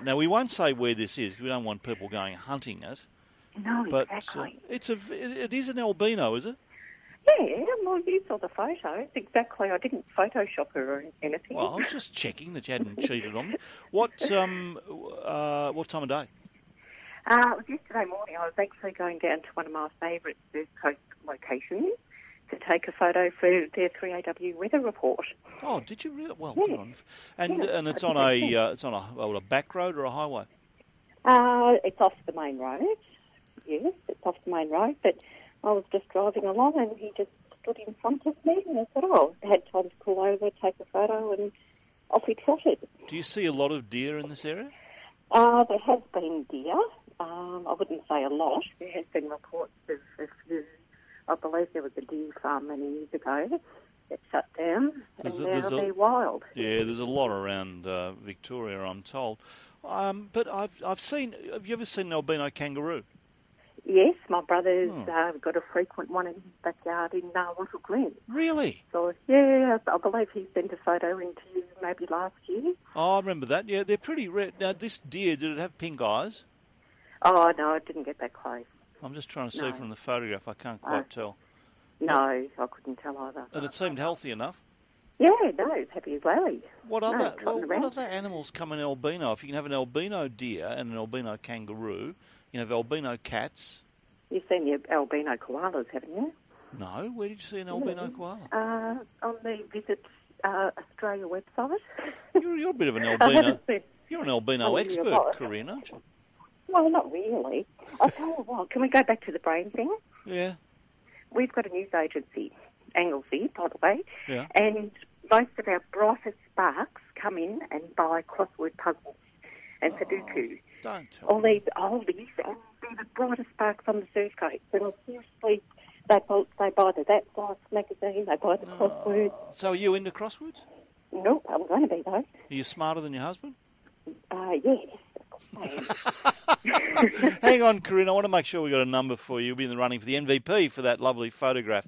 Now, we won't say where this is, 'cause we don't want people going hunting it. No, But exactly. it is an albino, is it? Yeah, well, you saw the photos. Exactly. I didn't Photoshop her or anything. Well, I was just checking that you hadn't cheated on me. What time of day? It was yesterday morning. I was actually going down to one of my favourite Surf Coast locations to take a photo for their 3AW weather report. Oh, did you really? Well, Yeah. good on you. And Yeah, and it's I on think a back road or a highway? It's off the main road. Yes, it's off the main road. But I was just driving along and he just stood in front of me and I thought, I had time to pull over, take a photo and off he trotted. Do you see a lot of deer in this area? There has been deer. I wouldn't say a lot. There has been reports of a few. I believe there was a deer farm many years ago that shut down, and now they're wild. Yeah, there's a lot around Victoria, I'm told. But I've seen. Have you ever seen an albino kangaroo? Yes, my brother's got a frequent one in his backyard in Wattle Glen. Really? So, yeah, I believe he sent a photo into you maybe last year. Oh, I remember that. Yeah, they're pretty rare. Now, this deer, did it have pink eyes? Oh, no, I didn't get that close. I'm just trying to see from the photograph. I can't quite tell. No, I couldn't tell either. And it seemed healthy enough. Yeah, no, happy as well. What other animals come in albino? If you can have an albino deer and an albino kangaroo, you can have albino cats. You've seen the albino koalas, haven't you? No, where did you see an albino koala? On the Visit Australia website. You're a bit of an albino. You're an albino expert, Corinne, aren't you? Well, not really. I'll tell you what, can we go back to the brain thing? Yeah. We've got a news agency, Anglesey, by the way, yeah. And most of our brightest sparks come in and buy crossword puzzles and Sudoku. Don't tell all me. these oldies, and they're the brightest sparks on the surf coast. And seriously, they buy the That Life magazine, they buy the crosswords. So are you into crosswords? Nope, I'm going to be, though. Are you smarter than your husband? Yes. Hang on, Corinne. I want to make sure we got a number for you. You'll be in the running for the MVP for that lovely photograph.